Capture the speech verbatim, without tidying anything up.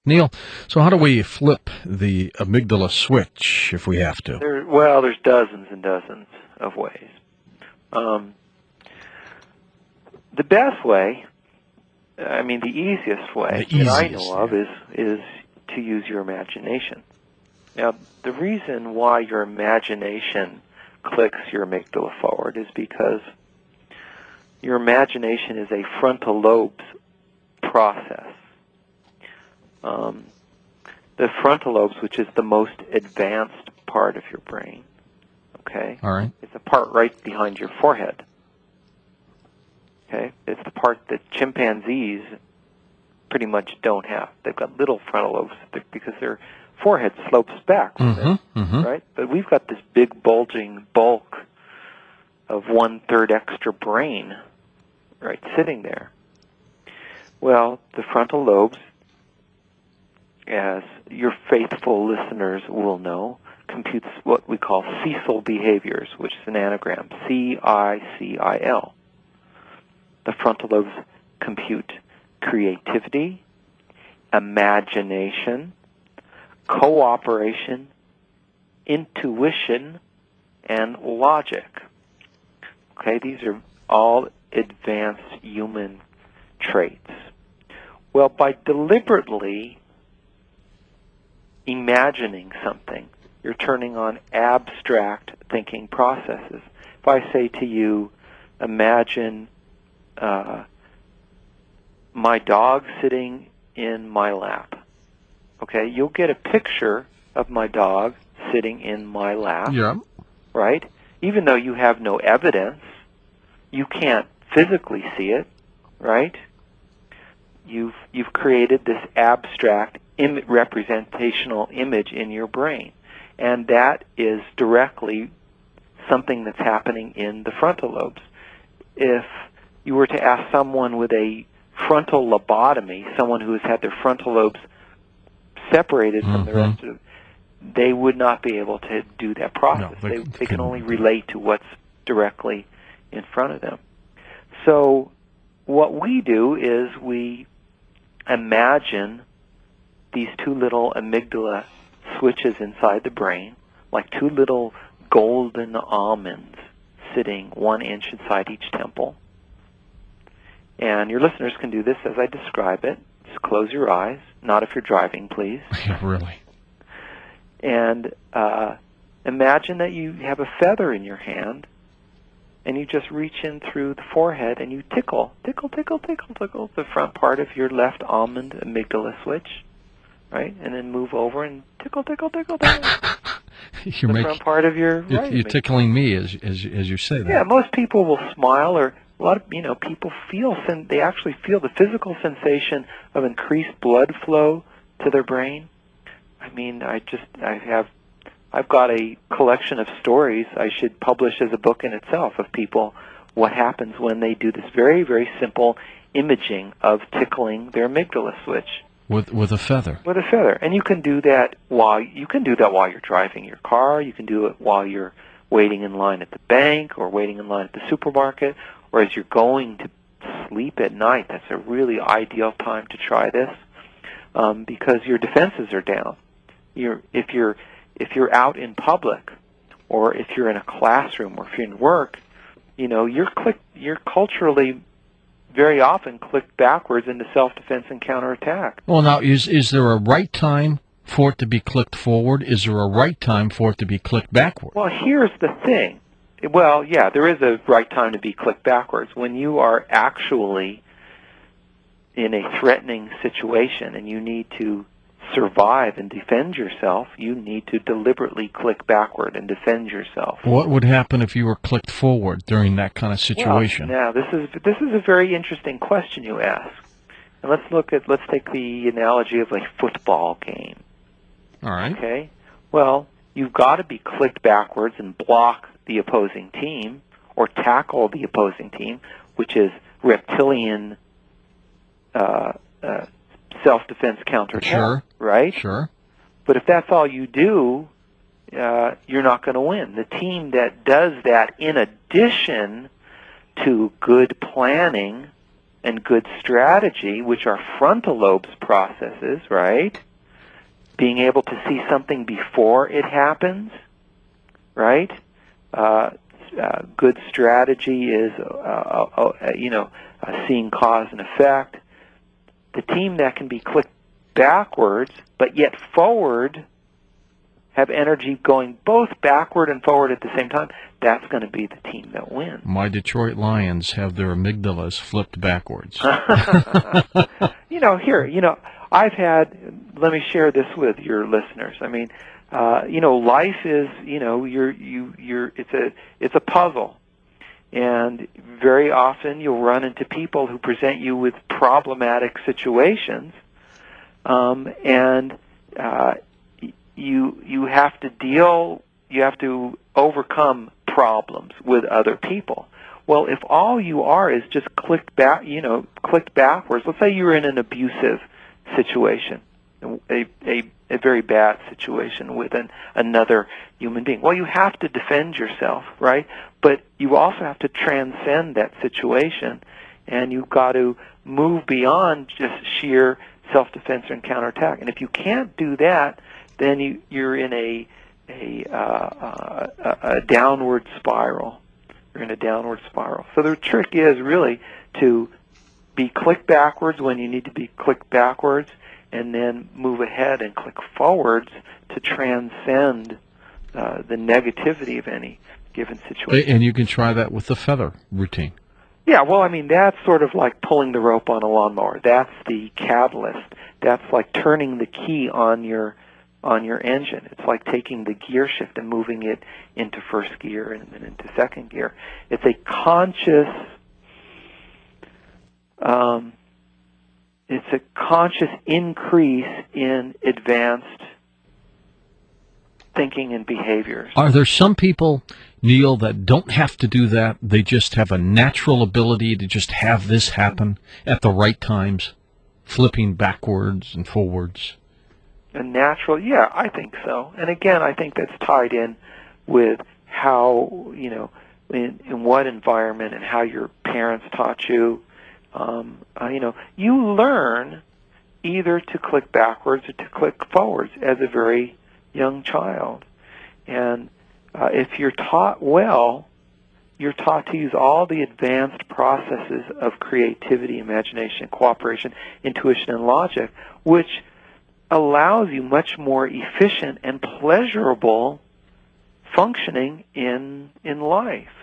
Neil, so how do we flip the amygdala switch if we have to? There, well, there's dozens and dozens of ways. Um, the best way, I mean, the easiest way The that I easiest, know of yeah. is is to use your imagination. Now, the reason why your imagination clicks your amygdala forward is because your imagination is a frontal lobe's process. Um, the frontal lobes, which is the most advanced part of your brain, okay? All right. It's a part right behind your forehead. Okay? It's the part that chimpanzees pretty much don't have. They've got little frontal lobes because their forehead slopes back from Mm-hmm, it, mm-hmm. right? But we've got this big bulging bulk of one-third extra brain, right, sitting there. Well, the frontal lobes, as your faithful listeners will know, computes what we call Cecil behaviors, which is an anagram, C I C I L. The frontal lobes compute creativity, imagination, cooperation, intuition, and logic. Okay, these are all advanced human traits. Well, by deliberately imagining something, you're turning on abstract thinking processes. If I say to you, imagine uh, my dog sitting in my lap, okay, you'll get a picture of my dog sitting in my lap, Yeah. right? Even though you have no evidence, you can't physically see it, right? You've you've created this abstract Im- representational image in your brain, and that is directly something that's happening in the frontal lobes. If you were to ask someone with a frontal lobotomy, someone who has had their frontal lobes separated mm-hmm. from the rest of, they would not be able to do that process. No, they they, they can only couldn't do it. relate to what's directly in front of them. So what we do is we imagine these two little amygdala switches inside the brain, like two little golden almonds sitting one inch inside each temple. And your listeners can do this as I describe it. Just close your eyes, not if you're driving, please. Yeah, really. And uh, imagine that you have a feather in your hand, and you just reach in through the forehead and you tickle, tickle, tickle, tickle, tickle the front part of your left almond amygdala switch, right? And then move over and tickle, tickle, tickle, tickle You're the making, front part of your you're, right you're amygdala. tickling me as as as you say that. Yeah, most people will smile, or a lot of you know people feel sen- they actually feel the physical sensation of increased blood flow to their brain. I mean, I just I have I've got a collection of stories I should publish as a book in itself of people, what happens when they do this very, very simple imaging of tickling their amygdala switch. With with a feather. With a feather. And you can do that while you can do that while you're driving your car, you can do it while you're waiting in line at the bank or waiting in line at the supermarket, or as you're going to sleep at night. That's a really ideal time to try this, um, because your defenses are down. You're if you're If you're out in public, or if you're in a classroom, or if you're in work, you know, you're click, you're culturally very often clicked backwards into self-defense and counterattack. Well, now, is is there a right time for it to be clicked forward? Is there a right time for it to be clicked backward? Well, here's the thing. Well, yeah, there is a right time to be clicked backwards. When you are actually in a threatening situation and you need to survive and defend yourself, you need to deliberately click backward and defend yourself. What would happen if you were clicked forward during that kind of situation? Well, now this is this is a very interesting question you ask. And let's look at let's take the analogy of a football game. All right. Okay? Well, you've got to be clicked backwards and block the opposing team or tackle the opposing team, which is reptilian uh, uh self-defense counterattack, Sure. right? Sure. But if that's all you do, uh, you're not going to win. The team that does that in addition to good planning and good strategy, which are frontal lobes processes, right? Being able to see something before it happens, right? Uh, uh, good strategy is, uh, uh, uh, you know, uh, seeing cause and effect. The team that can be clicked backwards, but yet forward, have energy going both backward and forward at the same time, that's going to be the team that wins. My Detroit Lions have their amygdalas flipped backwards. You know, here, you know, I've had, let me share this with your listeners. I mean, uh, you know, life is, you know, you're, you, you're, it's a, it's a puzzle. And very often you'll run into people who present you with problematic situations, um, and uh, you you have to deal, you have to overcome problems with other people. Well, if all you are is just clicked back, you know, clicked backwards. Let's say you're in an abusive situation, a a, a very bad situation with an, another human being. Well, you have to defend yourself, right? But you also have to transcend that situation, and you've got to move beyond just sheer self-defense and counterattack. And if you can't do that, then you, you're in a a, uh, a a downward spiral. You're in a downward spiral. So the trick is really to be click backwards when you need to be click backwards, and then move ahead and click forwards to transcend uh, the negativity of any given situation. And you can try that with the feather routine. Yeah, well, I mean, that's sort of like pulling the rope on a lawnmower. That's the catalyst. That's like turning the key on your on your engine. It's like taking the gear shift and moving it into first gear and then into second gear. It's a conscious, um, it's a conscious increase in advanced thinking and behaviors. Are there some people, Neil, that don't have to do that? They just have a natural ability to just have this happen at the right times, flipping backwards and forwards? A natural, yeah, I think so. And again, I think that's tied in with how, you know, in, in what environment and how your parents taught you. Um, uh, you know, you learn either to click backwards or to click forwards as a very young child. And uh, if you're taught well, you're taught to use all the advanced processes of creativity, imagination, cooperation, intuition, and logic, which allows you much more efficient and pleasurable functioning in in life.